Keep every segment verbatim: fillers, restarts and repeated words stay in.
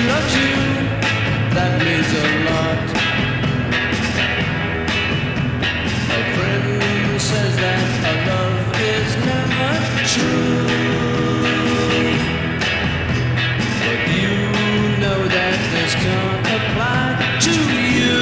loves you, that means a lot. A friend says that a love is never true, but you know that this can't apply to you.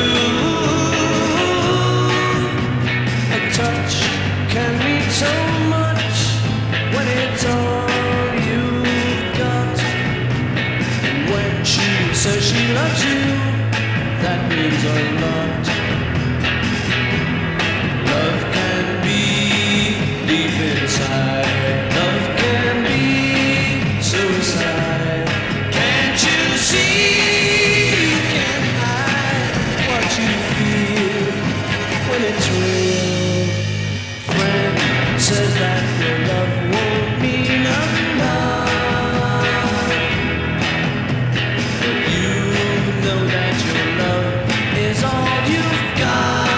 A touch can mean so much when it's all you've got. And when she says she loves you, that means a lot. Love can be deep inside. Love can be suicide. Can't you see? You can't hide what you feel when it's real. Friend says that your love won't mean a lot, but you know that your love is all you've got.